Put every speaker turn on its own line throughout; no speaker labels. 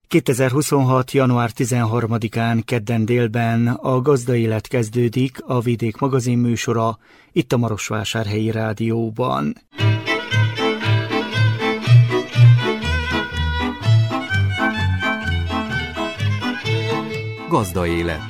2026. január 13-án kedden délben a Gazdaélet kezdődik, a Vidék magazin műsora, itt a Marosvásárhelyi Rádióban.
Gazdaélet.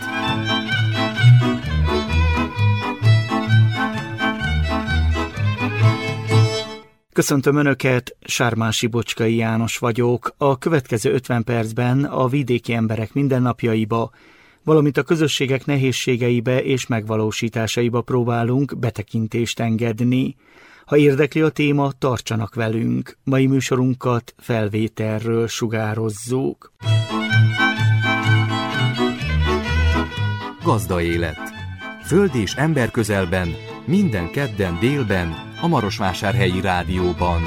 Köszöntöm Önöket, Sármási Bocskai János vagyok. A következő 50 percben a vidéki emberek mindennapjaiba, valamint a közösségek nehézségeibe és megvalósításaiba próbálunk betekintést engedni. Ha érdekli a téma, tartsanak velünk. Mai műsorunkat felvételről sugározzuk.
Gazdaélet. Föld és ember közelben, minden kedden délben, a Marosvásárhelyi Rádióban.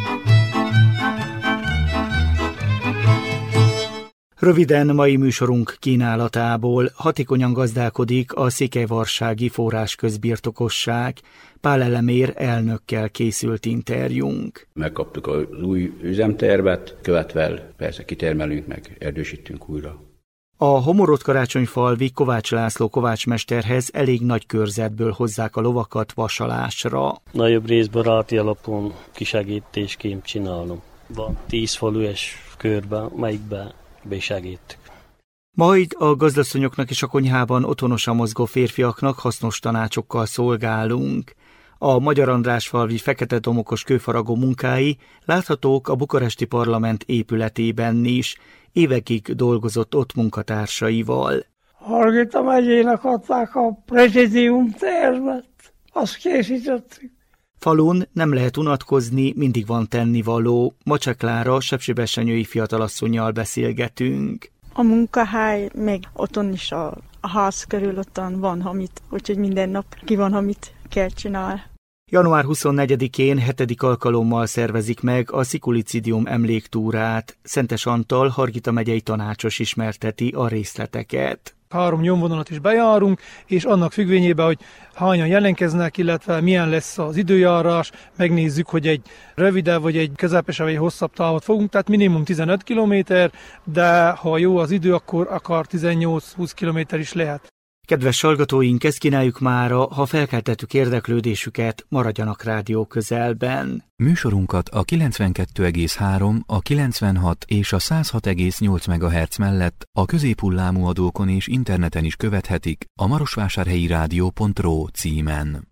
Röviden mai műsorunk kínálatából: hatékonyan gazdálkodik a Székelyvarsági Forrásközbirtokosság. Pál Elemér elnökkel készült interjúnk.
Megkaptuk az új üzemtervet, követvel persze kitermelünk, meg erdősítünk újra.
A Homorod-Karácsonyfalvi Kovács László kovácsmesterhez elég nagy körzetből hozzák a lovakat vasalásra.
Nagyobb részben ráti alapon kisegítésként csinálom. Van 10 falues körben, melyikben besegítük.
Majd a gazdasszonyoknak és a konyhában otthonosan mozgó férfiaknak hasznos tanácsokkal szolgálunk. A Magyarandrásfalvi Fekete-domokos kőfaragó munkái láthatók a bukaresti parlament épületében is. Évekig dolgozott ott munkatársaival.
Hargita megyének adták a prezidium tervet, azt készítettük.
Falun nem lehet unatkozni, mindig van tennivaló. Macsa Klára sepsibesenyői fiatalasszonnyal beszélgetünk.
A munkahely, meg otthon is a ház körül ottan van hamit, úgyhogy minden nap ki van hamit kell csinálni.
Január 24-én 7. alkalommal szervezik meg a szikulicidium emléktúrát. Szentes Antal, Hargita megyei tanácsos ismerteti a részleteket.
3 nyomvonalat is bejárunk, és annak függvényében, hogy hányan jelentkeznek, illetve milyen lesz az időjárás, megnézzük, hogy egy rövidebb vagy egy közepesebb vagy hosszabb távot fogunk, tehát minimum 15 km, de ha jó az idő, akkor akár 18-20 km is lehet.
Kedves hallgatóink, ezt kínáljuk mára, ha felkeltettük érdeklődésüket, maradjanak rádió közelben.
Műsorunkat a 92,3, a 96 és a 106,8 MHz mellett a középhullámú adókon és interneten is követhetik a marosvásárhelyirádió.ro címen.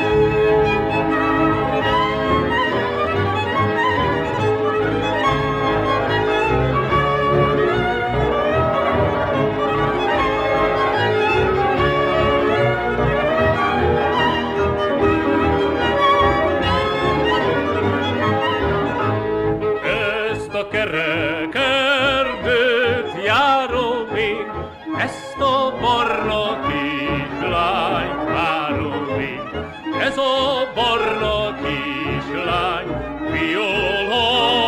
Ez a barna kislány, viola.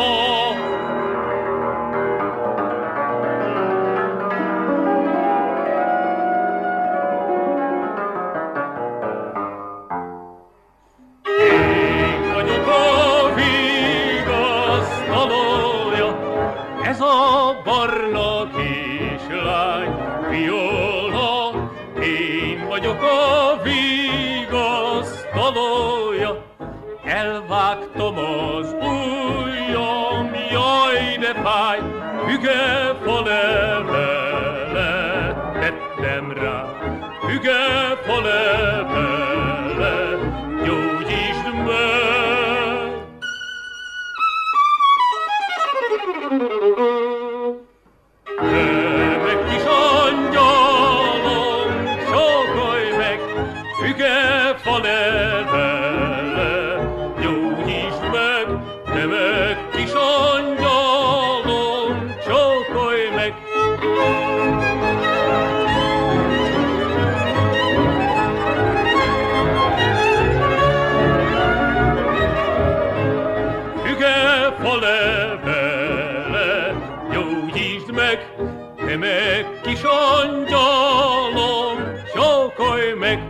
Én vagyok a vigasztalója, ez a barna kislány, viola. Én vagyok a vigasztalója, elvágtam az ujjam, jaj de fáj, fügefa levelet tettem rá, fügefa levelet, gyógyítsd meg. Te meg kis angyalom, sokolj meg, fügefa levelet, gyógyítsd meg, te meg kis angyalom, sokolj meg. Fügefa levelet, gyógyítsd meg, te meg kis angyalom, sokolj meg.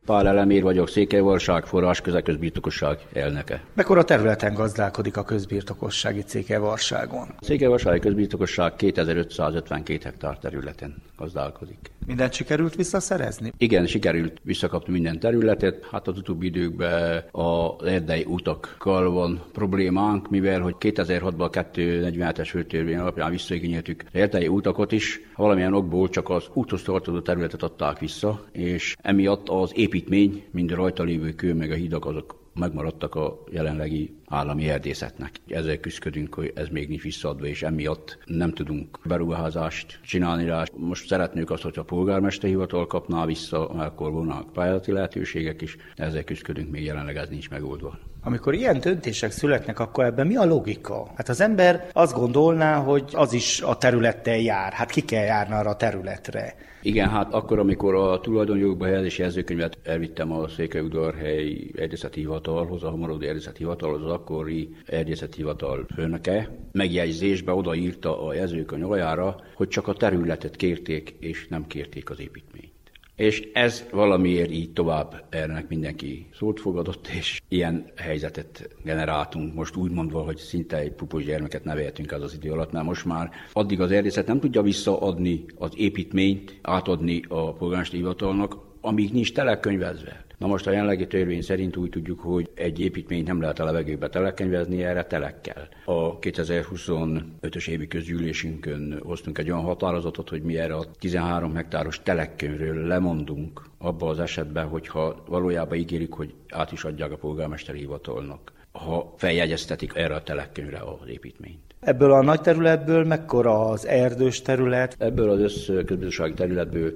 Pál Elemér vagyok, Székelyvarság, forrásköze közbirtokosság elnöke.
Mekkora területen gazdálkodik a közbirtokossági Székelyvarságon?
A Székelyvarsági közbirtokosság 2552 hektár területen gazdálkodik.
Mindent sikerült visszaszerezni?
Igen, sikerült visszakapni minden területet. Hát az utóbbi időkben az erdei utakkal van problémánk, mivel hogy 2006-ban a 247-es földtörvény alapján visszaigényeltük az erdei utakat is. Valamilyen okból csak az úthoz tartozó területet adták vissza, és emiatt az építmény, mind a rajta lévő kő meg a hidak azok megmaradtak a jelenlegi állami erdészetnek. Ezzel küzdködünk, hogy ez még nincs visszaadva, és emiatt nem tudunk beruházást csinálni rá. Most szeretnék azt, hogy a polgármesteri hivatal kapná vissza, mert akkor volnak pályázati lehetőségek is, ezzel küzdködünk, még jelenleg ez nincs megoldva.
Amikor ilyen döntések születnek, akkor ebben mi a logika? Hát az ember azt gondolná, hogy az is a területtel jár, hát ki kell járni arra a területre.
Igen, hát akkor, amikor a tulajdonjogba helyezési jegyzőkönyvet elvittem a Székelyudvarhelyi erdészeti hivatalhoz, a Hamarodi erdészeti hivatalhoz, az akkori erdészeti hivatal főnöke megjegyzésbe odaírta a jegyzőkönyv aljára, hogy csak a területet kérték, és nem kérték az építményt. És ez valamiért így tovább ennek mindenki szót fogadott, és ilyen helyzetet generáltunk. Most úgy mondva, hogy szinte egy pupos gyermeket nevelhetünk az idő alatt, mert most már addig az erdészet nem tudja visszaadni az építményt, átadni a polgármesteri hivatalnak, amíg nincs telekönyvezve. Na most a jelenlegi törvény szerint úgy tudjuk, hogy egy építményt nem lehet a levegőbe telekönyvezni, erre telek kell. A 2025-ös évi közgyűlésünkön hoztunk egy olyan határozatot, hogy mi erre a 13 hektáros telekkönyvről lemondunk abban az esetben, hogyha valójában ígérik, hogy át is adják a polgármesteri hivatalnak, ha feljegyeztetik erre a telekkönyvre az építményt.
Ebből a nagy területből mekkora az erdős terület?
Ebből az összközbiztonsági területből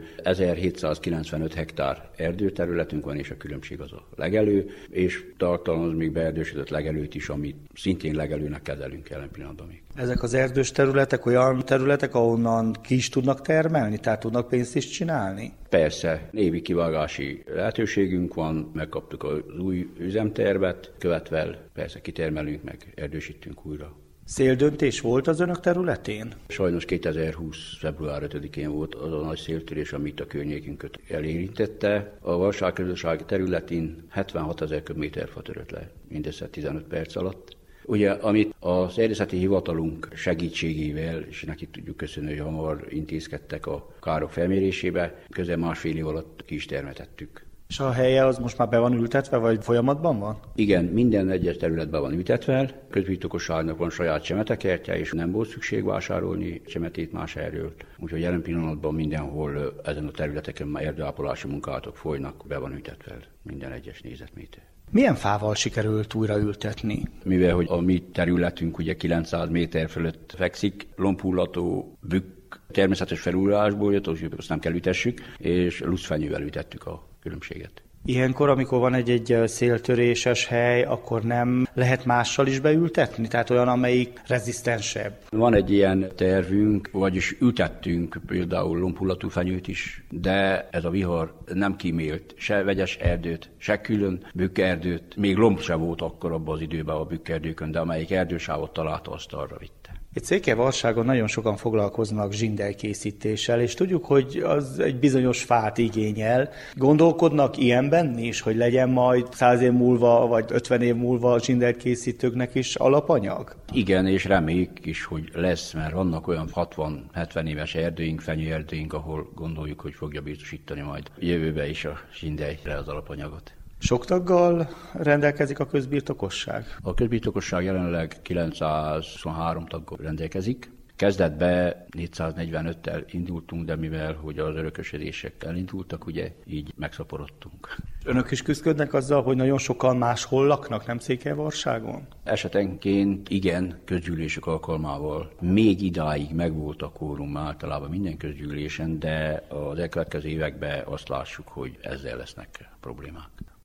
1795 hektár erdőterületünk van, és a különbség az a legelő, és tartalmaz még beerdősödött legelőt is, amit szintén legelőnek kezelünk jelen pillanatban még.
Ezek az erdős területek olyan területek, ahonnan ki is tudnak termelni, tehát tudnak pénzt is csinálni?
Persze, évi kivágási lehetőségünk van, megkaptuk az új üzemtervet, követvel persze kitermelünk, meg erdősítünk újra.
Széldöntés volt az önök területén?
Sajnos 2020. február 5-én volt az a nagy széltörés, amit a környékünket elérintette. A Varságközösség területén 76 000 köbméter fa törött le, mindössze 15 perc alatt. Ugye, amit az erdészeti hivatalunk segítségével, és neki tudjuk köszönni, hogy hamar intézkedtek a károk felmérésébe, közel másfél év alatt ki is termetettük.
És a helye az most már be van ültetve, vagy folyamatban van?
Igen, minden egyes területben van ültetve. Közbirtokosságnak van saját csemetekertje, és nem volt szükség vásárolni csemetét más helyről. Úgyhogy jelen pillanatban mindenhol ezen a területeken már erdőápolási munkálatok folynak, be van ültetve minden egyes négyzetméter.
Milyen fával sikerült újra ültetni?
Mivel hogy a mi területünk ugye 900 méter fölött fekszik, lombhullató bükk természetes felújulásból jött, azt nem kell ütessük, és luszfenyővel ütettük a különbséget.
Ilyenkor, amikor van egy széltöréses hely, akkor nem lehet mással is beültetni? Tehát olyan, amelyik rezisztensebb?
Van egy ilyen tervünk, vagyis ültettünk például lombhullatú fenyőt is, de ez a vihar nem kímélt se vegyes erdőt, se külön bükkerdőt. Még lomb se volt akkor abban az időben a bükkerdőkön, de amelyik erdősávot találta, azt arra vitte.
Itt Székelyvarságon nagyon sokan foglalkoznak zsindelkészítéssel, és tudjuk, hogy az egy bizonyos fát igényel. Gondolkodnak ilyenben is, hogy legyen majd 100 év múlva, vagy 50 év múlva a zsindelkészítőknek is alapanyag?
Igen, és reméljük is, hogy lesz, mert vannak olyan 60-70 éves erdőink, fenyőerdőink, ahol gondoljuk, hogy fogja biztosítani majd jövőbe is a zsindeljre az alapanyagot.
Sok taggal rendelkezik a közbirtokosság?
A közbirtokosság jelenleg 923 taggal rendelkezik. Kezdetben 445-tel indultunk, de mivel hogy az örökösödések elindultak, ugye így megszaporodtunk.
Önök is küzdködnek azzal, hogy nagyon sokan máshol laknak, nem Székelyvarságon?
Esetenként igen, közgyűlések alkalmával. Még idáig megvolt a kórum általában minden közgyűlésen, de az elkövetkező években azt lássuk, hogy ezzel lesznek problémák.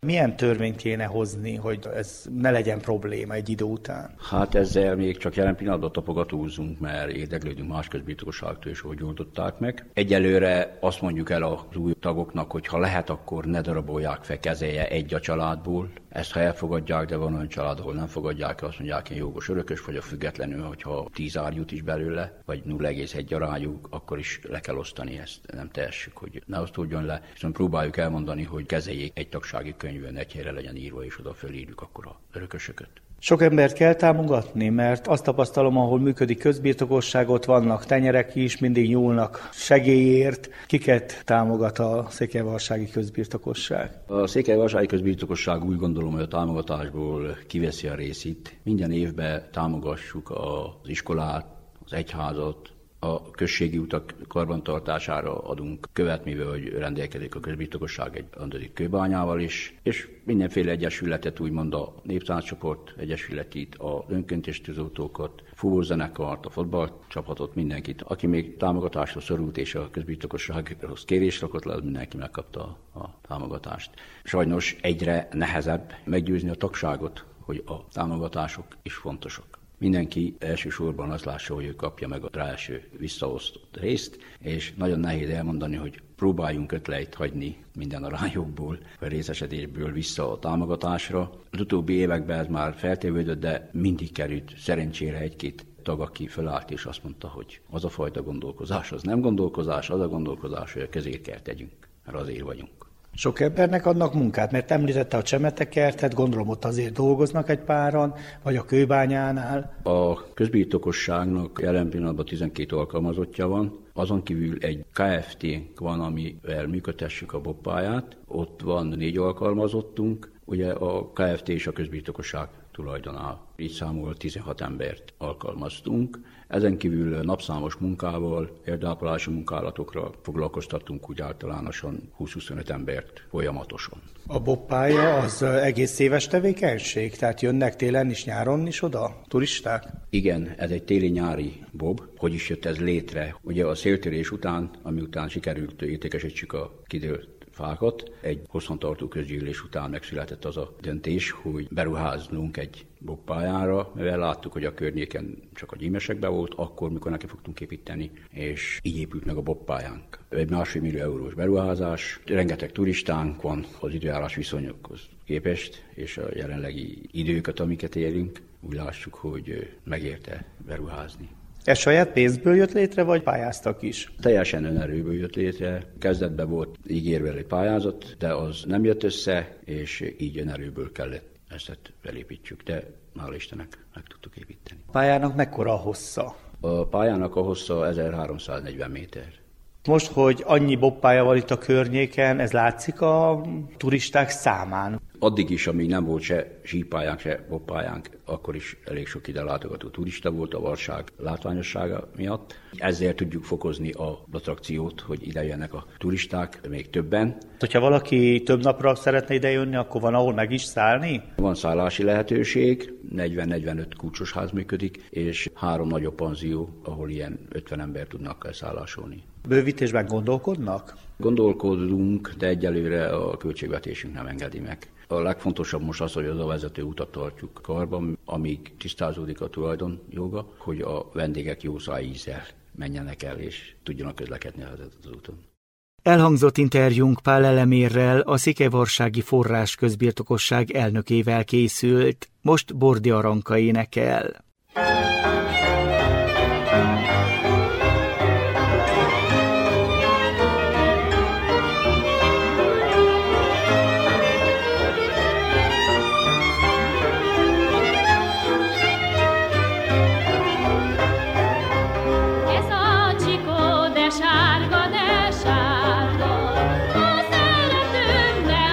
Milyen törvényt kéne hozni, hogy ez ne legyen probléma egy idő után?
Hát ezzel még csak jelen pillanatban tapogatózunk, mert érdeklődünk más közbirtokosságtól is, hogy oldották meg. Egyelőre azt mondjuk el az új tagoknak, hogy ha lehet, akkor ne darabolják fel kezelje egy a családból. Ezt ha elfogadják, de van olyan család, ahol nem fogadják, azt mondják, én jogos örökös vagyok, függetlenül, hogyha 10 ár jut is belőle, vagy 0,1 arányuk, akkor is le kell osztani ezt. Nem tehessük, hogy ne osztódjon le, viszont próbáljuk elmondani, hogy kezeljék egy tagsági könyvön, egy helyre legyen írva, és oda fölírjuk akkor a örökösöket.
Sok embert kell támogatni, mert azt tapasztalom, ahol működik közbirtokosság, ott vannak tenyerek is, mindig nyúlnak segélyért. Kiket támogat a székelyvarsági közbirtokosság?
A székelyvarsági közbirtokosság úgy gondolom, hogy a támogatásból kiveszi a részét. Minden évben támogassuk az iskolát, az egyházat, a községi utak karbantartására adunk követ, mivel hogy rendelkezik a közbirtokosság egy andodik kőbányával is, és mindenféle egyesületet, úgymond a néptánccsoport egyesületét, a önkéntes tűzoltókat, futballzenekart, a fotballcsapatot, mindenkit, aki még támogatásra szorult és a közbirtokossághoz kérés rakott le, az mindenki megkapta a támogatást. Sajnos egyre nehezebb meggyőzni a tagságot, hogy a támogatások is fontosak. Mindenki elsősorban azt lássa, hogy ő kapja meg a első visszaosztott részt, és nagyon nehéz elmondani, hogy próbáljunk ötleit hagyni minden arányokból, vagy részesedésből vissza a támogatásra. Az utóbbi években ez már feltévődött, de mindig került szerencsére egy-két tag, aki felállt és azt mondta, hogy az a fajta gondolkozás, az nem gondolkozás, az a gondolkozás, hogy a közért kell tegyünk, mert azért vagyunk.
Sok embernek adnak munkát, mert említette a Csemetekertet, gondolom ott azért dolgoznak egy páran, vagy a kőbányánál.
A közbirtokosságnak jelen pillanatban 12 alkalmazottja van, azon kívül egy KFT-nk van, amivel működtessük a bobbáját, ott van 4 alkalmazottunk, ugye a KFT és a közbirtokosság tulajdonál. Így számol 16 embert alkalmaztunk. Ezen kívül napszámos munkával, erdőápolási munkálatokra foglalkoztattunk úgy általánosan 20-25 embert folyamatosan.
A bobbpálya az egész éves tevékenység? Tehát jönnek télen is, nyáron is oda turisták?
Igen, ez egy téli-nyári bob. Hogy is jött ez létre? Ugye a széltörés után, ami után sikerült értékesítsük a kidőlt fákat, egy hosszantartó közgyűlés után megszületett az a döntés, hogy beruháznunk egy bobbpályára, mivel láttuk, hogy a környéken csak a gyímesekben volt, akkor, mikor neki fogtunk építeni, és így épült meg a bobbpályánk. Egy 1,5 millió eurós beruházás, rengeteg turistánk van az időjárás viszonyokhoz képest, és a jelenlegi időket, amiket élünk, úgy lássuk, hogy megérte beruházni.
Ez saját pénzből jött létre, vagy pályáztak is?
Teljesen önerőből jött létre. Kezdetben volt ígérve egy pályázat, de az nem jött össze, és így önerőből kellett ezt felépítsük, de hála Istennek meg tudtuk építeni.
A pályának mekkora a hossza?
A pályának a hossza 1340 méter.
Most, hogy annyi bobbpálya van itt a környéken, ez látszik a turisták számán?
Addig is, amíg nem volt se sípályánk, se bobbpályánk, akkor is elég sok ide látogató turista volt a Varság látványossága miatt. Ezzel tudjuk fokozni az attrakciót, hogy ide jönnek a turisták, még többen.
Hogyha valaki több napra szeretne ide jönni, akkor van ahol meg is szállni?
Van szállási lehetőség, 40-45 kulcsos ház működik, és 3 nagyobb panzió, ahol ilyen 50 ember tudnak elszállásolni.
Bővítésben gondolkodnak?
Gondolkodunk, de egyelőre a költségvetésünk nem engedi meg. A legfontosabb most az, hogy az a vezető utat tartjuk karban, amíg tisztázódik a tulajdonjoga, hogy a vendégek jó szájízzel menjenek el és tudjanak közlekedni az úton.
Elhangzott interjúnk Pál Elemérrel, a Székelyvarsági Forrás Közbirtokosság elnökével készült. Most Bordi Aranka énekel.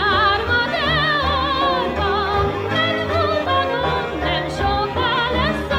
Nem sokkal lesz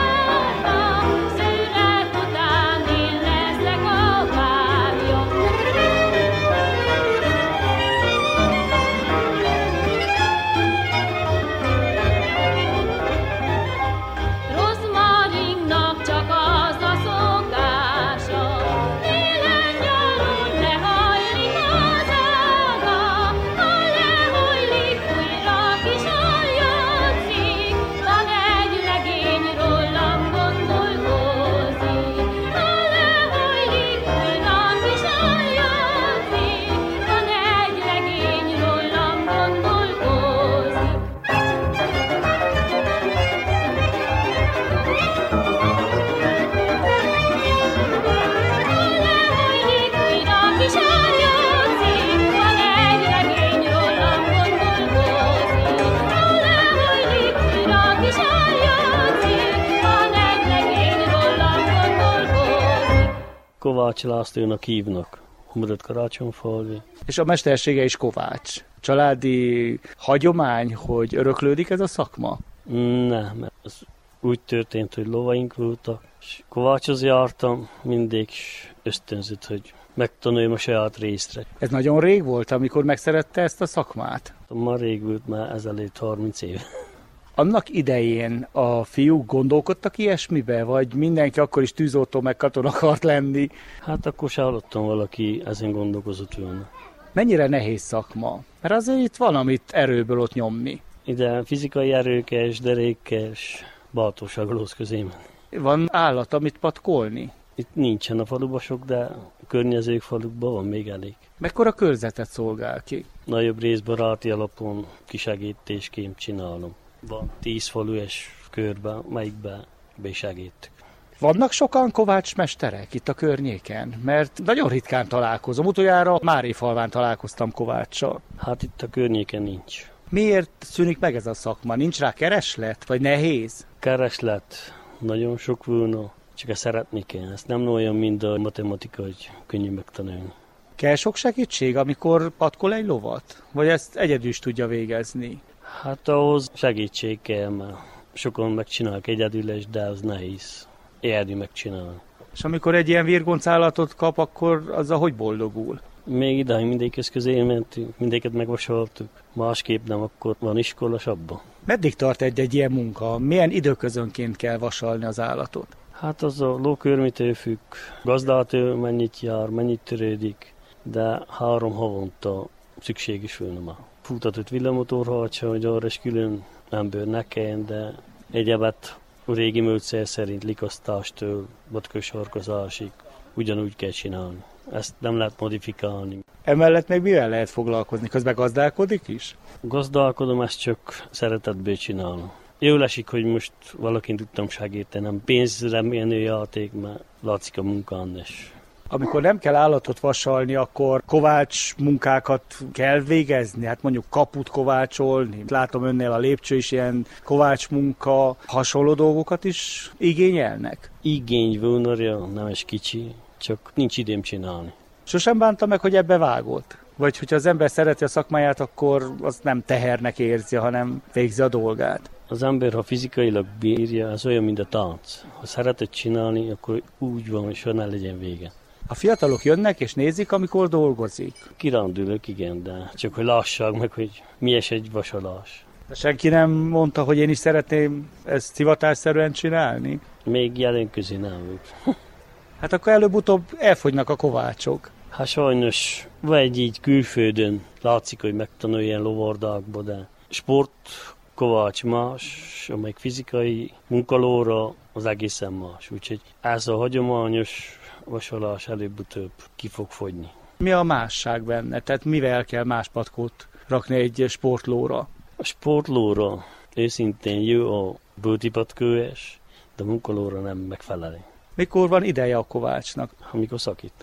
Kovács Lászlónak hívnak, Homorod-Karácsonyfalvi.
És a mestersége is kovács. Családi hagyomány, hogy öröklődik ez a szakma?
Nem, mert ez úgy történt, hogy lovaink voltak, és kovácshoz jártam, mindig ösztönzött, hogy megtanuljam a saját részre.
Ez nagyon rég volt, amikor megszerette ezt a szakmát?
Már rég volt, már ezelőtt 30 év.
Annak idején a fiúk gondolkodtak ilyesmibe, vagy mindenki akkor is tűzoltó meg katona akart lenni?
Hát akkor se hallottam, valaki ezen gondolkozott volna.
Mennyire nehéz szakma? Mert azért itt van, amit erőből ott nyomni.
Ide fizikai erőkes, derékes, bátorságolóz közé menni.
Van állat, amit patkolni?
Itt nincsen a faluban sok, de a környező falukban van még elég.
Mekkora körzetet szolgál ki?
Nagyobb részben baráti alapon kisegítésként csinálom. Van 10 falues körben, melyikben besegítük.
Vannak sokan kovácsmesterek itt a környéken? Mert nagyon ritkán találkozom. Utoljára Márifalván találkoztam kováccsal.
Hát itt a környéken nincs.
Miért szűnik meg ez a szakma? Nincs rá kereslet? Vagy nehéz?
Kereslet nagyon sok volna, csak ezt szeretni kell. Ez nem olyan, mint a matematika, hogy könnyű megtanulni.
Kell sok segítség, amikor patkol egy lovat? Vagy ezt egyedül is tudja végezni?
Hát ahhoz segítség kell, mert sokan megcsinálják egyedül, de az nehéz. Érdű megcsinálni.
És amikor egy ilyen virgoncállatot kap, akkor azzal hogy boldogul?
Még idáig mindegyik közé mentünk, mindegyiket megvasoltuk. Másképp nem, akkor van iskola abban.
Meddig tart egy ilyen munka? Milyen időközönként kell vasalni az állatot?
Hát az a lókörmitől függ. Gazdától mennyit jár, mennyit törődik, de 3 havonta szükség is volna már. Futatott villamotorharcsa, hogy arra is külön ember ne kelljen, de egyebet a régi módszer szerint likasztástől vatkösharkozásig ugyanúgy kell csinálni. Ezt nem lehet modifikálni.
Emellett még mivel lehet foglalkozni? Közben gazdálkodik is?
Gazdálkodom, ezt csak szeretetből csinálom. Jól esik, hogy most valakin tudtam segíteni, nem pénzre menő játék, mert látszik a munkán is.
Amikor nem kell állatot vasalni, akkor kovács munkákat kell végezni? Hát mondjuk kaput kovácsolni. Látom önnél a lépcső is ilyen kovács munka, hasonló dolgokat is igényelnek?
Igény volna, nem is kicsi, csak nincs időm csinálni.
Sosem bánta meg, hogy ebbe vágott? Vagy hogyha az ember szereti a szakmáját, akkor azt nem tehernek érzi, hanem végzi a dolgát?
Az ember, ha fizikailag bírja, az olyan, mint a tánc. Ha szeretett csinálni, akkor úgy van, hogy ne legyen vége.
A fiatalok jönnek és nézik, amikor dolgozik.
Kirándulok, igen, de csak hogy lássák meg, hogy mi egy vasalás.
De senki nem mondta, hogy én is szeretném ezt hivatásszerűen csinálni?
Még jelen közé nem volt.
Hát akkor előbb-utóbb elfogynak a kovácsok.
Hát sajnos, vagy így külföldön látszik, hogy megtanul ilyen lovardákba, de sport kovács más, amelyik fizikai munkalóra az egészen más. Úgyhogy ez a hagyományos vasalás előbb-utóbb ki fog fogyni.
Mi a másság benne? Tehát mivel kell más patkót rakni egy sportlóra?
A sportlóra őszintén jó a bőti patkóes, de a munkalóra nem megfelelő.
Mikor van ideje a kovácsnak?
Amikor szakít.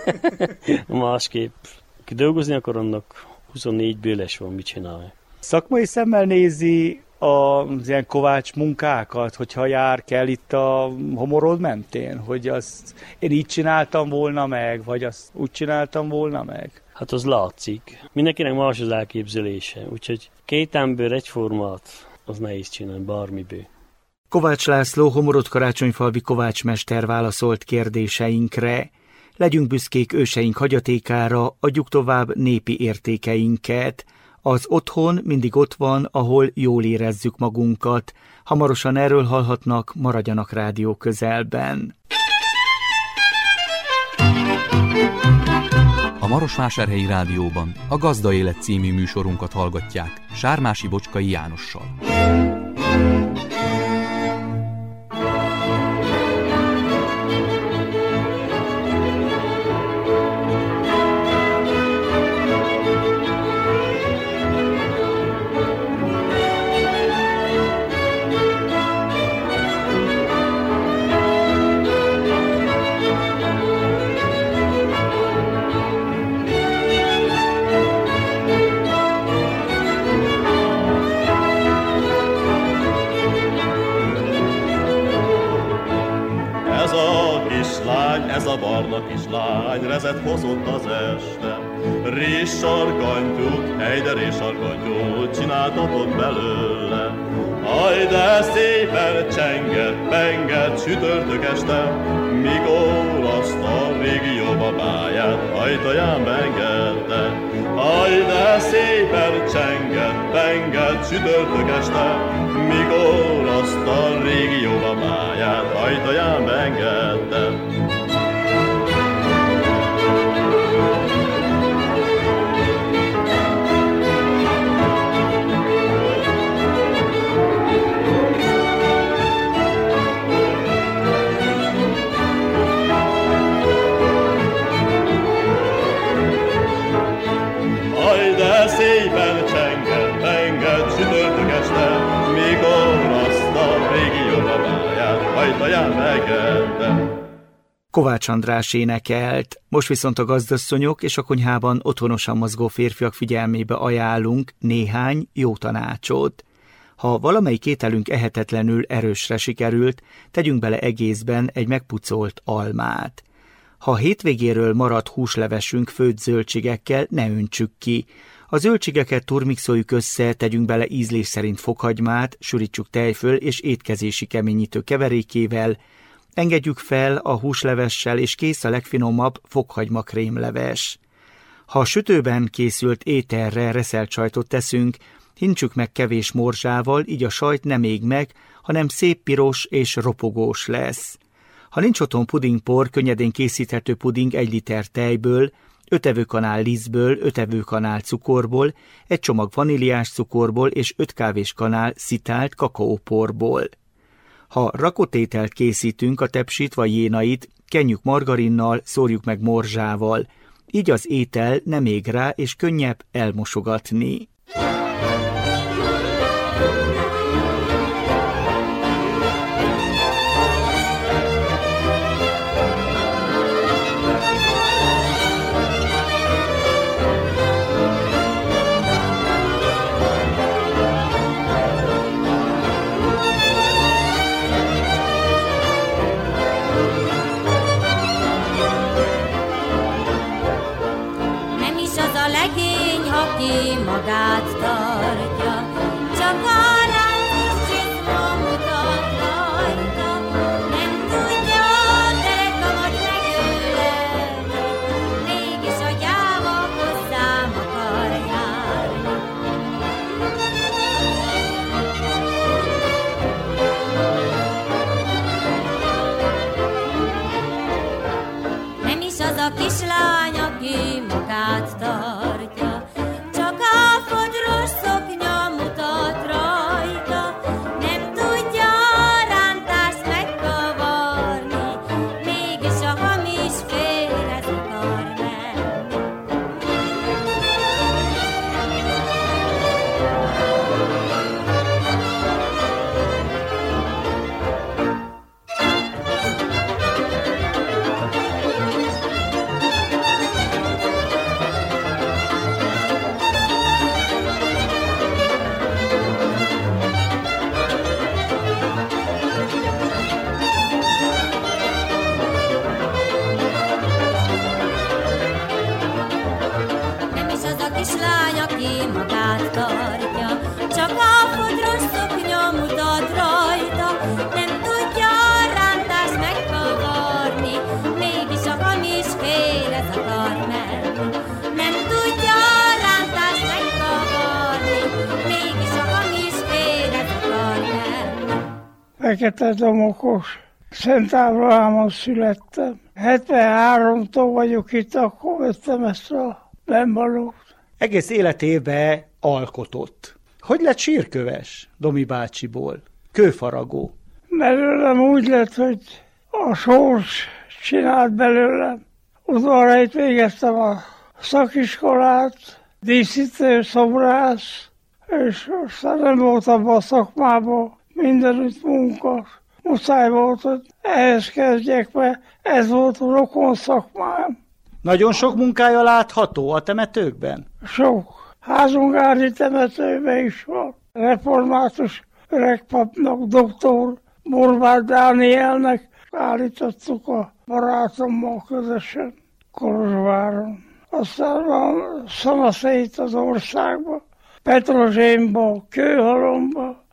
Másképp. Ki dolgozni akar, annak 24-ből les van, mit csinálja.
Szakmai szemmel nézi az ilyen kovács munkákat, hogyha jár kell itt a Homorod mentén, hogy azt én így csináltam volna meg, vagy azt úgy csináltam volna meg?
Hát az látszik. Mindenkinek más az elképzelése, úgyhogy 2 ember egyformát, az nehéz csinálni bármiből.
Kovács László, Homorod-Karácsonyfalvi kovácsmester válaszolt kérdéseinkre. Legyünk büszkék őseink hagyatékára, adjuk tovább népi értékeinket. Az otthon mindig ott van, ahol jól érezzük magunkat. Hamarosan erről hallhatnak, maradjanak rádió közelben.
A Marosvásárhelyi Rádióban a Gazda Élet című műsorunkat hallgatják Sármási Bocskai Jánossal.
kislány rezet hozott az este. Rizssarkantyút, helyder és sarkantyút csináltatott belőle. Aj, de szépen csengett, pengett csütörtök este, mikor azt a régi jó babáját ajtaján beengedte. Aj, de szépen csengett, pengett csütörtök este, mikor azt a régi jó babáját ajtaján beengedte. Szépen csengett, pengett csütörtök este, mikor azt a régi jó babáját ajtaján megette.
Kovács András énekelt, most viszont a gazdasszonyok és a konyhában otthonosan mozgó férfiak figyelmébe ajánlunk néhány jó tanácsot. Ha valamelyik ételünk ehetetlenül erősre sikerült, tegyünk bele egészben egy megpucolt almát. Ha hétvégéről maradt húslevesünk főtt zöldségekkel, ne öntsük ki. A zöldségeket turmixoljuk össze, tegyünk bele ízlés szerint fokhagymát, sürítsük tejföl és étkezési keményítő keverékével, engedjük fel a húslevessel, és kész a legfinomabb fokhagyma krémleves. Ha a sütőben készült ételre reszelt sajtot teszünk, hintsük meg kevés morzsával, így a sajt nem ég meg, hanem szép piros és ropogós lesz. Ha nincs otthon pudingpor, könnyedén készíthető puding 1 liter tejből, 5 evőkanál lisztből, 5 evőkanál cukorból, 1 csomag vaníliás cukorból és 5 kávéskanál szitált kakaóporból. Ha rakott ételt készítünk, a tepsit vagy jénait kenjük margarinnal, szórjuk meg morzsával. Így az étel nem ég rá és könnyebb elmosogatni.
Magát tartja, csak arra csizma mutat rajta, nem tudja a derekamat megölelni, mégis a gyáva hozzám akar járni. Nem is az a kislány, aki magát tartja,
Fekete Domokos, Szent Ábrahámon születtem. 73-tól vagyok itt, akkor vettem ezt a benvalót.
Egész életében alkotott. Hogy lett sírköves Domi bácsiból? Kőfaragó.
Belőlem úgy lett, hogy a sors csinált belőlem. Udvarhelyt végeztem a szakiskolát, díszítő, szobrász, és aztán nem volt abban a szakmában mindenütt munka. Muszáj volt, hogy ehhez kezdjek, mert ez volt a rokon szakmám.
Nagyon sok munkája látható a temetőkben?
Sok. Házungári temetőben is van. Református öregpapnak, doktor Morváth Dánielnek állítottuk a barátommal közösen. Kolozsváron. Aztán van szanaszét az országban, Petrozsénban, Kőhalomban,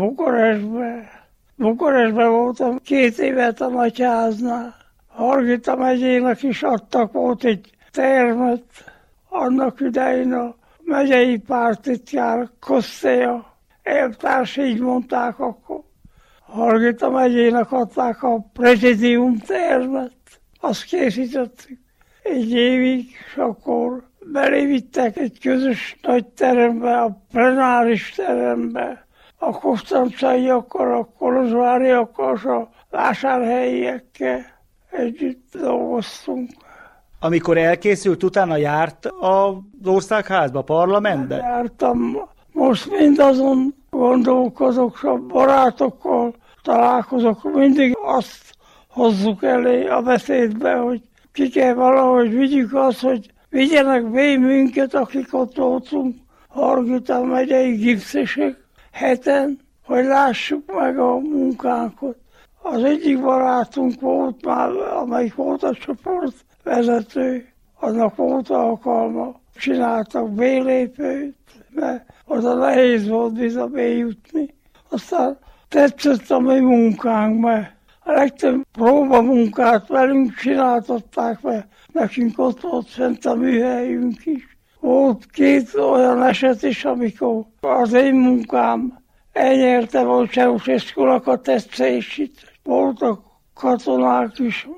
Bukarestben voltam 2 évet a Nagyháznál. Hargita megyének is adtak, volt egy termet, annak idején a megyei pártitkár Kosztéja, elvtárs, így mondták akkor. Hargita megyének adták a prezidium termet, azt készítettük 1 évig, és akkor belévittek egy közös nagy terembe, a plenáris terembe, a konstancaiakkal, a kolozsváriakkal, és a vásárhelyiekkel együtt dolgoztunk.
Amikor elkészült, utána járt az országházba, parlamentbe?
Jártam, most mindazon gondolkozok, a barátokkal találkozok, mindig azt hozzuk elé a beszédbe, hogy ki kell valahogy vigyük azt, hogy vigyenek be minket, akik ott voltunk, Hargita megyei gipszesek, heten, hogy lássuk meg a munkánkat. Az egyik barátunk volt már, amelyik volt a csoportvezető, annak volt alkalma. Csináltak bélépőt, mert oda nehéz volt bizony bejutni. Aztán tetszett a mi munkánk, mert a legtöbb próbamunkát velünk csináltatták, mert nekünk ott volt fent a műhelyünk is. Volt 2 olyan eset is, amikor az én munkám elnyerte volt Ceausescu-nak a tetszését. Voltak katonák is,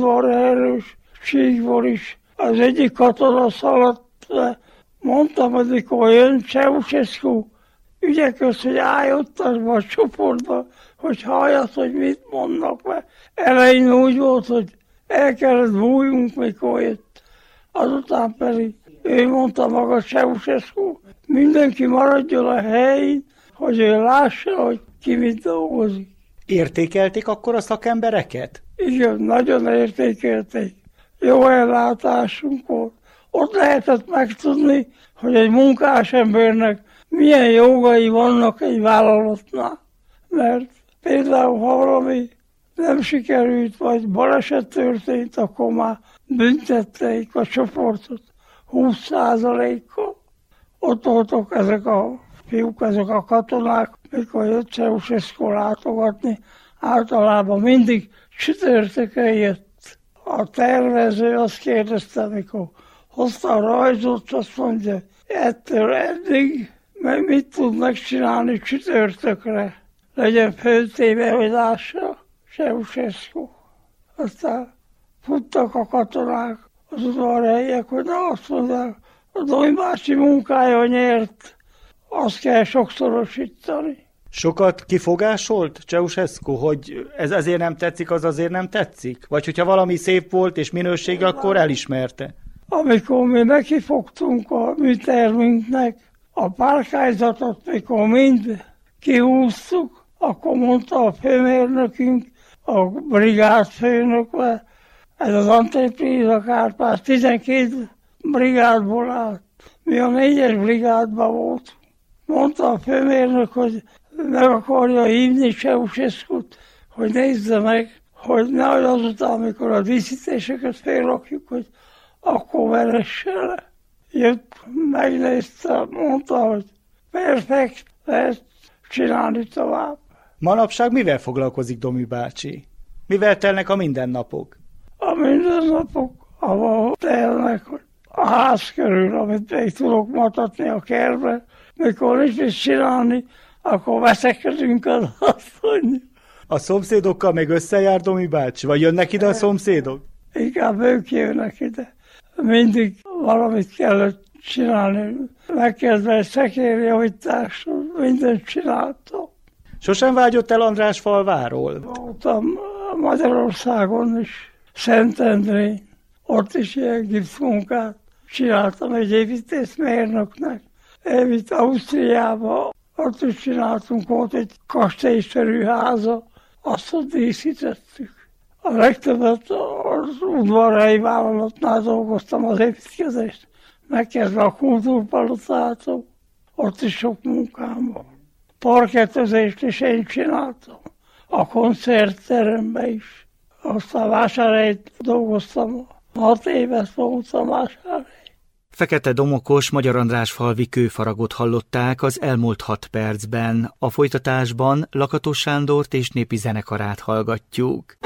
udvarerősségból is. Az egyik katona szaladt le, mondtam, amikor jön Ceausescu, ügyeköz, hogy állj ott a csoportban, hogy halljad, hogy mit mondnak, mert elején úgy volt, hogy el kellett bújjunk, mikor jött. Azután pedig ő mondta maga Ceausescu, mindenki maradjon a helyén, hogy ő lássa, hogy ki mit dolgozik.
Értékelték akkor a szakembereket?
Igen, nagyon értékelték. Jó ellátásunk volt. Ott lehetett megtudni, hogy egy munkás embernek milyen jogai vannak egy vállalatnál. Mert például, ha valami nem sikerült, vagy baleset történt, akkor már büntették a csoportot 20%-kal. Ott voltak ezek a fiúk, ezek a katonák, mikor jött Ceausescu látogatni, általában mindig csütörtökön jött. A tervező azt kérdezte, mikor hozta a rajzot, azt mondja, ettől eddig, mert mit tud megcsinálni csütörtökre? Legyen föltéve, hogy lássa Ceausescu. Aztán futtak a katonák, az udvarhelyiek, hogy na azt mondják, a Domi bácsi munkája nyert, azt kell sokszorosítani.
Sokat kifogásolt Ceausescu, hogy ez azért nem tetszik, az azért nem tetszik? Vagy hogyha valami szép volt és minőség, akkor elismerte?
Amikor mi nekifogtunk a műtermünknek, a párkázatot, mikor mind kihúztuk, akkor mondta a főmérnökünk, a brigádfőnök, ez az Antrepríza Kárpát 12 brigádból állt. Mi a 4-es brigádban voltunk. Mondta a főmérnök, hogy meg akarja hívni Ceausescut, hogy nézze meg, hogy nehogy azután, amikor a díszítéseket felrakjuk, hogy akkor veresse le. Jött, megnézte, mondta, hogy perfekt, lehet csinálni tovább.
Manapság mivel foglalkozik Domi bácsi? Mivel telnek a mindennapok?
A mindennapok, ahol telnek, hogy a ház körül, amit még tudok mutatni a kertbe, mikor is is csinálni, akkor veszekedünk az asszony.
A szomszédokkal meg összejár Domi bácsi? Vagy jönnek ide a szomszédok?
Inkább ők jönnek ide. Mindig valamit kellett csinálni. Megkezdve egy szekérjavítás, mindent csináltam.
Sosem vágyott el Andrásfalváról?
Voltam Magyarországon is, Szentendrén. Ott is ilyen gipszmunkát csináltam egy építészmérnöknek. Elvitt Ausztriába, ott is csináltunk, volt egy kastélyszerű háza, azt ott díszítettük. A legtöbbet az udvarhelyi vállalatnál dolgoztam az építkezést, megkezdve a kultúrpalotától, ott is sok munkám volt. Parkettezést is én csináltam, a koncertteremben is. Aztán Vásárhelyen dolgoztam a 6 éves Szomótszamásárhely.
Fekete Domokos Magyar András falvi kőfaragot hallották az elmúlt 6 percben. A folytatásban Lakatos Sándort és népi zenekarát hallgatjuk.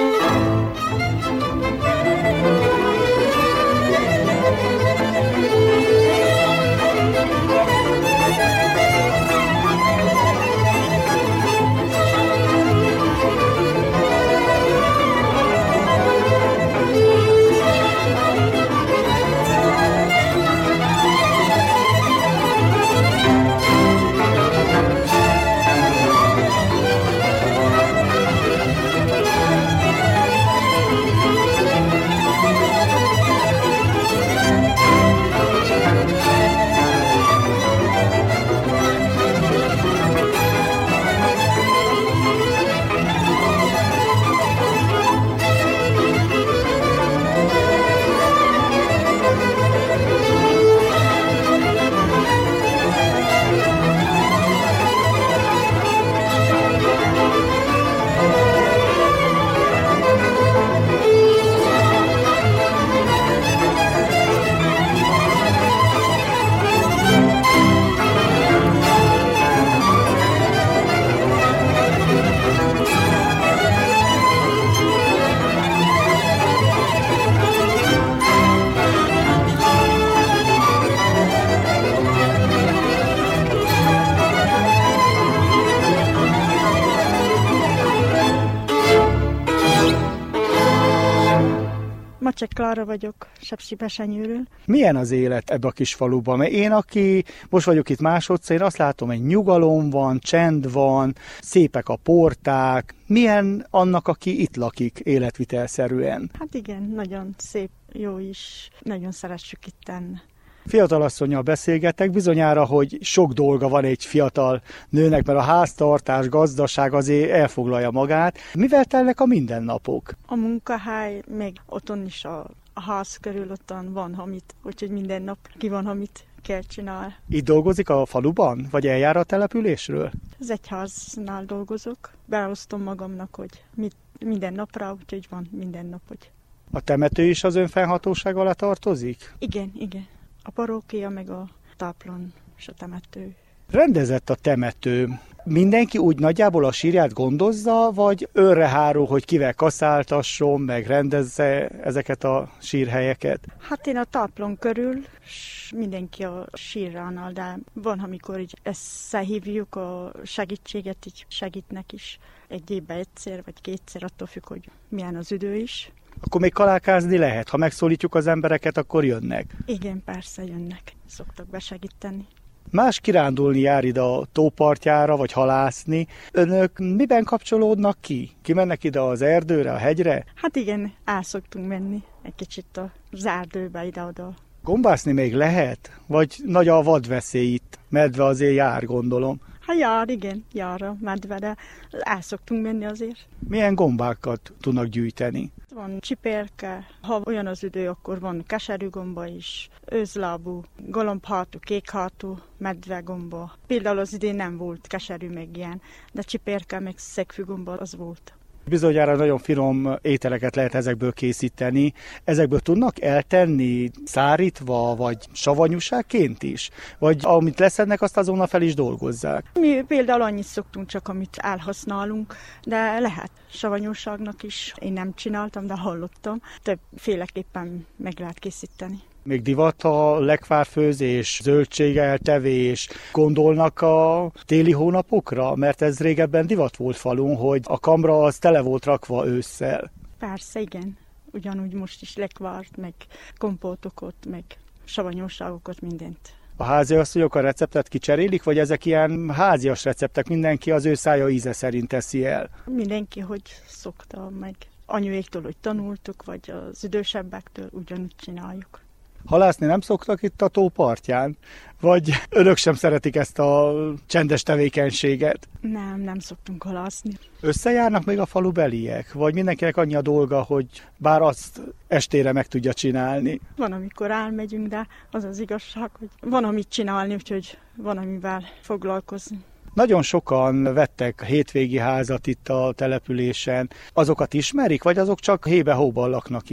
Macsek Klára vagyok, Sepsibesenyőről.
Milyen az élet ebbe a kis faluban? Mert én, aki most vagyok itt másodszor, én azt látom, hogy nyugalom van, csend van, szépek a porták. Milyen annak, aki itt lakik életvitelszerűen?
Hát igen, nagyon szép, jó is, nagyon szeressük itten.
Fiatalasszonnyal beszélgetek, bizonyára, hogy sok dolga van egy fiatal nőnek, mert a háztartás, gazdaság azért elfoglalja magát. Mivel telnek a mindennapok?
A munkahely, meg otthon is a ház körül ottan van, amit, úgyhogy minden nap ki van, amit kell csinálni.
Itt dolgozik a faluban, vagy eljár a településről?
Az egyháznál dolgozok, beosztom magamnak, hogy minden napra, úgyhogy van minden nap, hogy...
A temető is az önfennhatóság alá tartozik?
Igen, igen. A parókia, meg a táplon és a temető.
Rendezett a temető. Mindenki úgy nagyjából a sírját gondozza, vagy önre hárul, hogy kivel kaszáltasson, meg rendezze ezeket a sírhelyeket?
Hát én a táplon körül, és mindenki a sírránál, de van, amikor így összehívjuk a segítséget, így segítnek is. Egy évben egyszer, vagy kétszer, attól függ, hogy milyen az idő is.
Akkor még kalálkázni lehet? Ha megszólítjuk az embereket, akkor jönnek?
Igen, persze jönnek. Szoktak besegíteni.
Más kirándulni jár ide a tópartjára, vagy halászni. Önök miben kapcsolódnak ki? Kimennek ide az erdőre, a hegyre?
Hát igen, el szoktunk menni egy kicsit az erdőbe ide-oda.
Gombászni még lehet? Vagy nagy a vadveszély itt? Medve azért jár, gondolom.
Hát jár, igen, jár a medve, de el szoktunk menni azért.
Milyen gombákat tudnak gyűjteni?
Van csipérke, ha olyan az idő, akkor van keserűgomba is, őzlábú, galombhátú, kékhátú, medvegomba. Például az idén nem volt keserű meg ilyen, de csipérke meg szegfűgomba az volt.
Bizonyára nagyon finom ételeket lehet ezekből készíteni. Ezekből tudnak eltenni szárítva, vagy savanyúságként is? Vagy amit leszednek, azt azonnal fel is dolgozzák?
Mi például annyit szoktunk csak, amit elhasználunk, de lehet savanyúságnak is. Én nem csináltam, de hallottam. Többféleképpen meg lehet készíteni.
Még divat a lekvárfőzés, zöldségeltevés. Gondolnak a téli hónapokra? Mert ez régebben divat volt falun, hogy a kamra az tele volt rakva ősszel.
Persze, igen. Ugyanúgy most is lekvárt, meg kompótokat, meg savanyúságokat, mindent.
A háziasszonyok a receptet kicserélik, vagy ezek ilyen házias receptek, mindenki az ő szája íze szerint teszi el?
Mindenki, hogy szokta, meg anyuéktól, hogy tanultuk, vagy az idősebbektől ugyanúgy csináljuk.
Halászni nem szoktak itt a tó partján? Vagy önök sem szeretik ezt a csendes tevékenységet?
Nem szoktunk halászni.
Összejárnak még a falubeliek? Vagy mindenkinek annyi a dolga, hogy bár azt estére meg tudja csinálni?
Van, amikor elmegyünk, de az az igazság, hogy van, amit csinálni, úgyhogy van, amivel foglalkozni.
Nagyon sokan vettek hétvégi házat itt a településen. Azokat ismerik, vagy azok csak hébe-hóban laknak itt?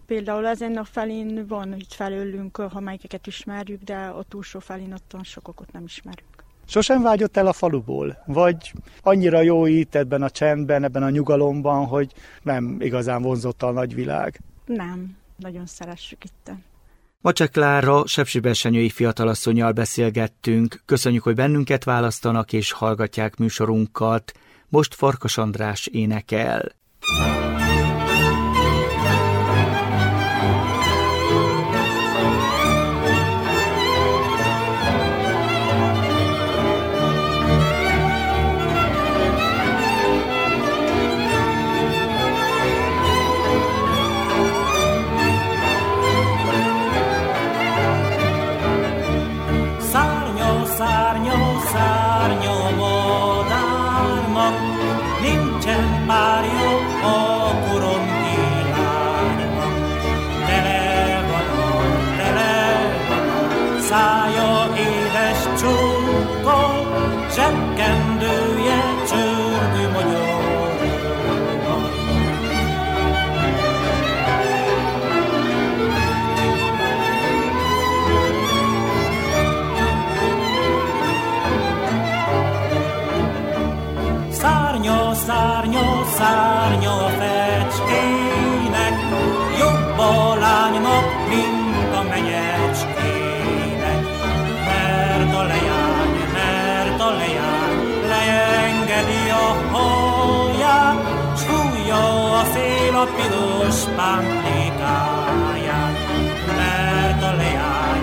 Például ezen a felén van itt felőlünk, ha melyikeket ismerjük, de a túlsó felén ott sokakot nem ismerünk.
Sosem vágyott el a faluból? Vagy annyira jó itt ebben a csendben, ebben a nyugalomban, hogy nem igazán vonzott a nagyvilág?
Nem, nagyon szeressük itten.
Macsek Klára sepsibersenyői fiatalasszonnyal beszélgettünk. Köszönjük, hogy bennünket választanak és hallgatják műsorunkat. Most Farkas András énekel.
Szárnya a fecskének, jobb a lánynak, mint a menyecskének. Mert a leány leengedi a haját, s fújja a szél a piros pántlikáját. Mert a leány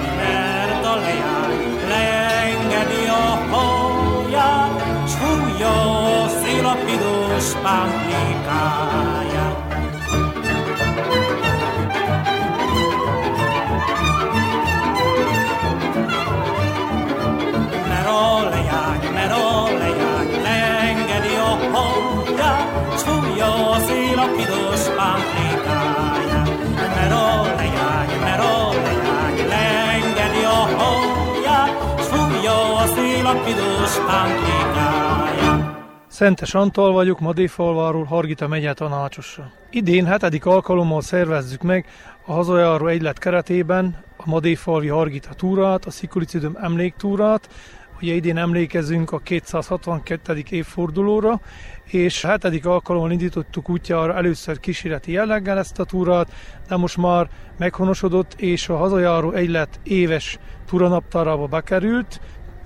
leengedi a haját, s fújja a szél a piros pántlikáját. Mert a leány leengedi a haját, s fújja a szél a piros pántlikáját. Mert a leány leengedi a haját, s fújja a szél a piros pántlikáját.
Szentes Antal vagyok, Madéfalváról, Hargita megye tanácsosa. Idén 7. alkalommal szervezzük meg a hazajáró egylet keretében a Madéfalvi Hargita túrát, a Szikolicidum emléktúrát. Ugye idén emlékezünk a 262. évfordulóra, és 7. alkalommal indítottuk útjára először kísérleti jelleggel ezt a túrát, de most már meghonosodott, és a hazajáró egylet éves túranaptárába bekerült.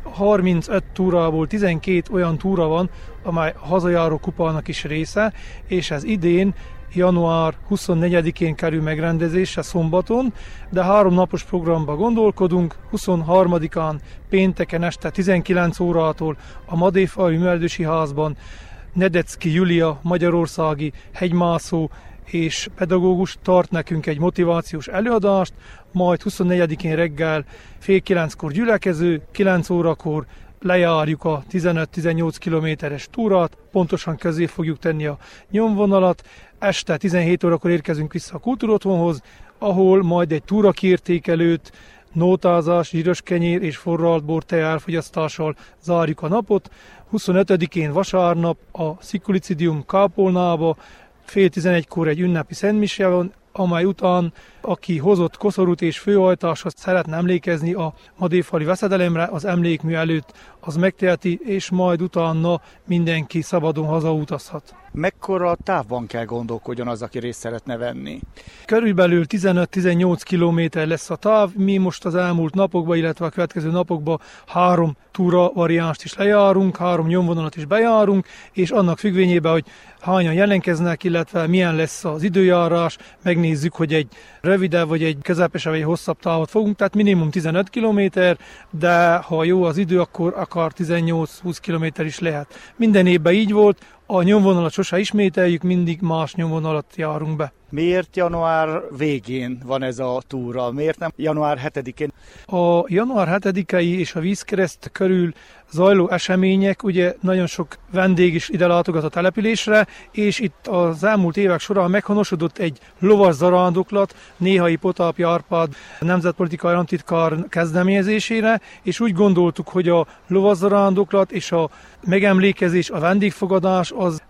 35 túrából 12 olyan túra van, amely a hazajáró kupának is része, és ez idén január 24-én kerül megrendezésre szombaton, de 3 napos programba gondolkodunk. 23-án pénteken este 19 órától a Madéfalvi Művelődési Házban Nedecki Julia, magyarországi hegymászó és pedagógus tart nekünk egy motivációs előadást, majd 24-én reggel fél 9-kor gyülekező, 9 órakor lejárjuk a 15-18 kilométeres túrát, pontosan közé fogjuk tenni a nyomvonalat, este 17 órakor érkezünk vissza a kultúrotthonhoz, ahol majd egy túrakiértékelőt, nótázás, zsíros kenyér és forralt bor tea elfogyasztással zárjuk a napot. 25-én vasárnap a Szikolicidium kápolnába fél 11-kor egy ünnepi szentmise van, amely után, aki hozott koszorút és főhajtáshoz szeretne emlékezni a madéfalvi veszedelemre, az emlékmű előtt az megteheti, és majd utána mindenki szabadon hazautazhat.
Mekkora távban kell gondolkodjon az, aki részt szeretne venni?
Körülbelül 15-18 kilométer lesz a táv. Mi most az elmúlt napokban, illetve a következő napokban 3 túra variánst is lejárunk, 3 nyomvonalat is bejárunk, és annak függvényében, hogy hányan jelentkeznek, illetve milyen lesz az időjárás, megnézzük, hogy egy rövidebb, vagy egy közepesebb, vagy hosszabb távot fogunk, tehát minimum 15 kilométer, de ha jó az idő, akkor akár 18-20 kilométer is lehet. Minden évben így volt, a nyomvonalat sose ismételjük, mindig más nyomvonalat járunk be.
Miért január végén van ez a túra? Miért nem január 7-én?
A január 7-i és a vízkereszt körül zajló események, ugye nagyon sok vendég is ide látogat a településre, és itt az elmúlt évek során meghonosodott egy lovas zarándoklat Néhai Potápi Árpád nemzetpolitikai államtitkár kezdeményezésére, és úgy gondoltuk, hogy a lovas zarándoklat és a megemlékezés, a vendégfogadás az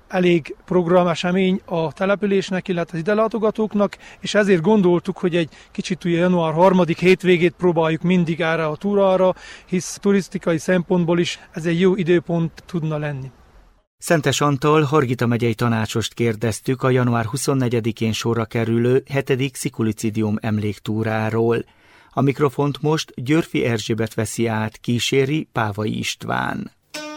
elég programesemény a településnek, illetve az ide látogatóknak, és ezért gondoltuk, hogy egy kicsit ugye január 3. hétvégét próbáljuk mindig erre a túrára, hisz turisztikai szempontból is ez egy jó időpont tudna lenni.
Szentes Antal Hargita megyei tanácsost kérdeztük a január 24-én sorra kerülő 7. Szikulicidium emléktúráról. A mikrofont most Györfi Erzsébet veszi át, kíséri Pávai István.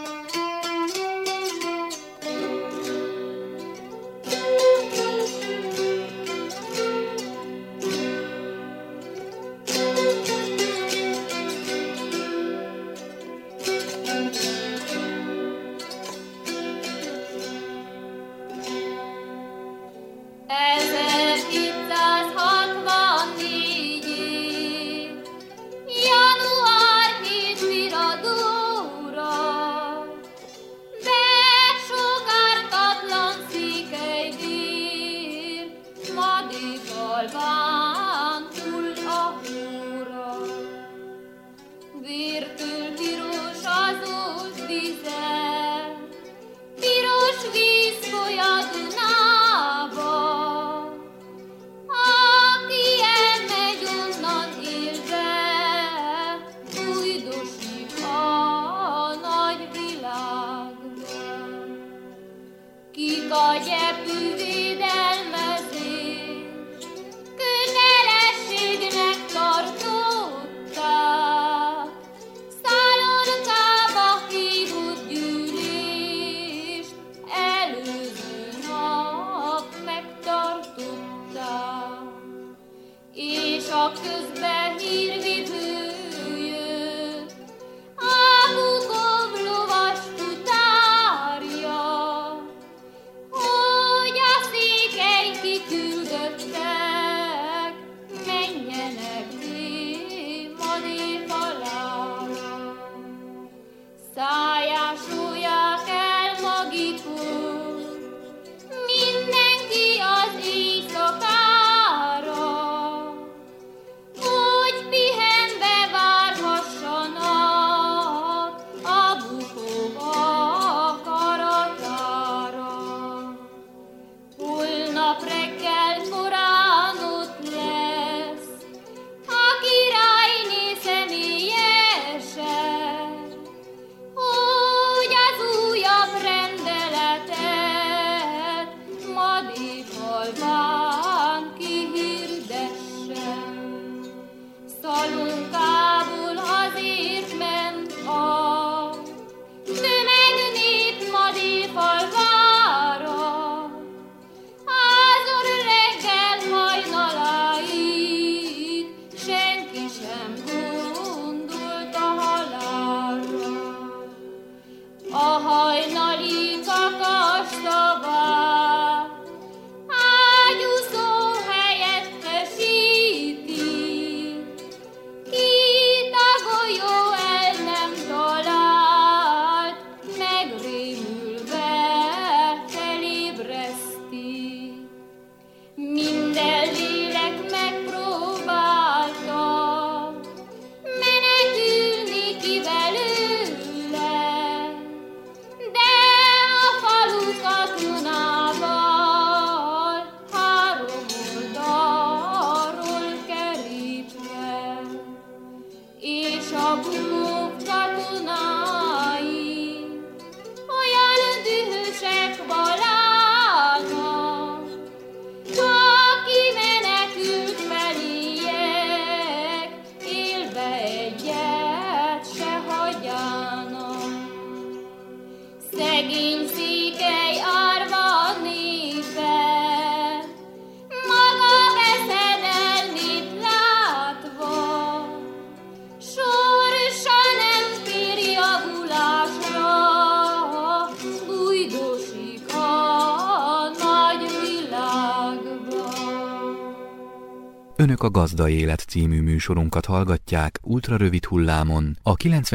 Önök a Gazda Élet című műsorunkat hallgatják ultrarövid hullámon a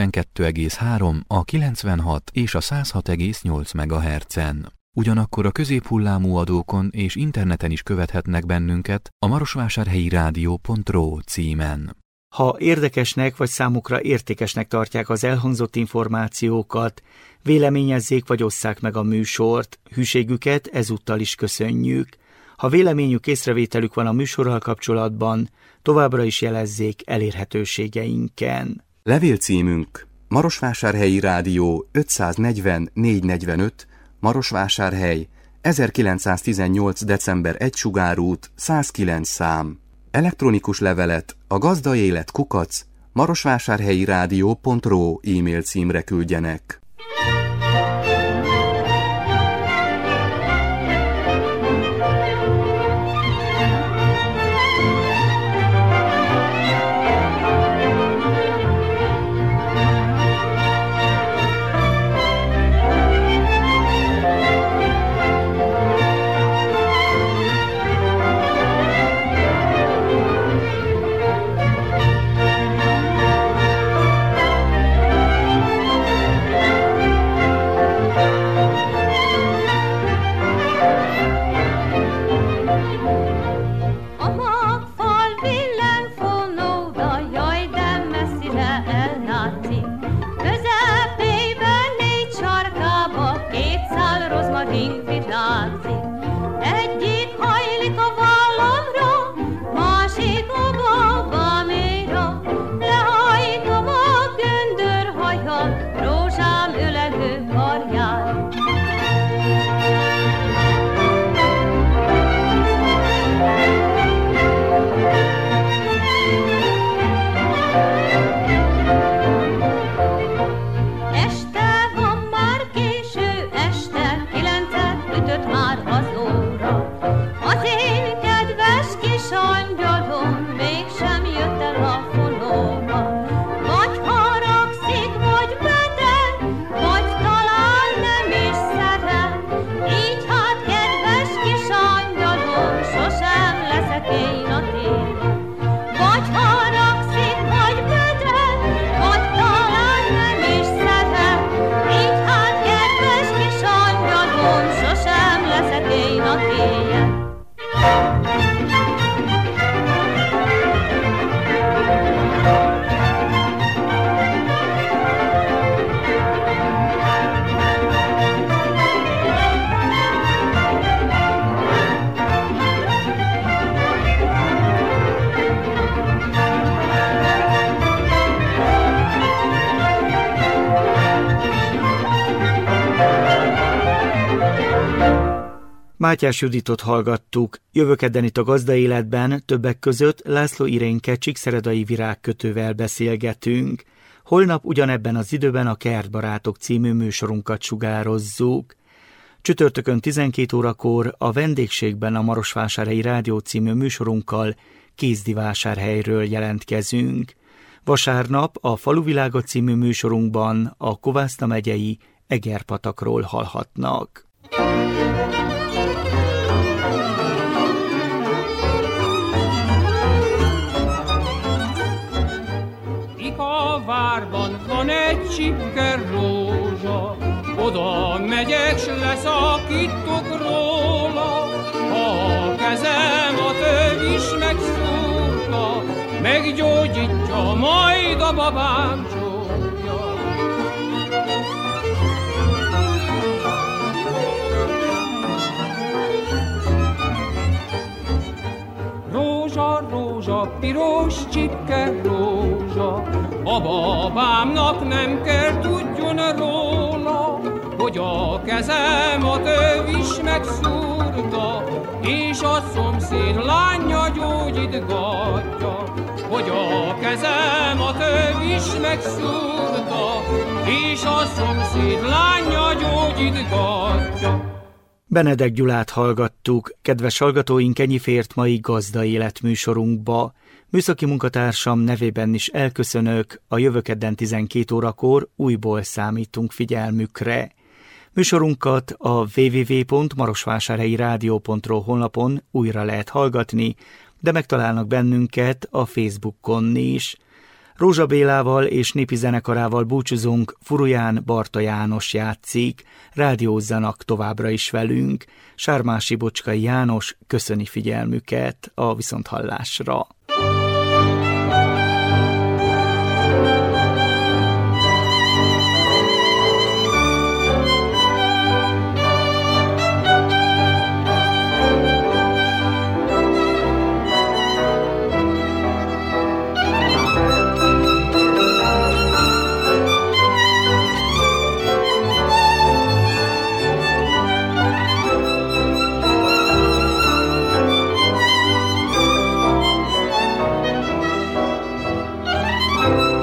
92,3, a 96 és a 106,8 MHz-en. Ugyanakkor a középhullámú adókon és interneten is követhetnek bennünket a marosvásárhelyi rádió.ro címen.
Ha érdekesnek vagy számukra értékesnek tartják az elhangzott információkat, véleményezzék vagy osszák meg a műsort, hűségüket ezúttal is köszönjük. Ha véleményük, észrevételük van a műsorral kapcsolatban, továbbra is jelezzék elérhetőségeinken.
Levélcímünk: Marosvásárhelyi Rádió 540 445, Marosvásárhely, 1918. december 1 Sugárút, 109 szám. Elektronikus levelet a gazdaélet@marosvásárhelyirádió.ro e-mail címre küldjenek.
Mátyás Juditot hallgattuk. Jövő kedden itt a Gazdaéletben többek között László Irénke csíkszeredai virágkötővel beszélgetünk. Holnap ugyanebben az időben a Kertbarátok című műsorunkat sugározzuk. Csütörtökön 12 órakor a vendégségben a Marosvásárhelyi Rádió című műsorunkkal Kézdivásárhelyről jelentkezünk. Vasárnap a Faluvilága című műsorunkban a Kovászna megyei Egerpatakról hallhatnak.
Várban van egy csipke rózsa, oda megyek, s leszakítok róla. A kezem a töv is megszúrta, meggyógyítja majd a babám csókja. Rózsa, rózsa, piros csipke rózsa, a babámnak nem kell tudjon róla, hogy a kezem a töv is megszúrta, és a szomszéd lánya gyógyítgatja. Hogy a kezem a töv is megszúrta, és a szomszéd lánya gyógyítgatja.
Benedek Gyulát hallgattuk. Kedves hallgatóink, ennyi fért mai Gazdaélet műsorunkba. Műszaki munkatársam nevében is elköszönök, a jövő kedden 12 órakor újból számítunk figyelmükre. Műsorunkat a www.marosvásárhelyirádió.ro honlapon újra lehet hallgatni, de megtalálnak bennünket a Facebookon is. Rózsa Bélával és népi zenekarával búcsúzunk, Furuján Barta János játszik, rádiózzanak továbbra is velünk. Sármási Bocskai János köszöni figyelmüket, a viszonthallásra.
Thank you.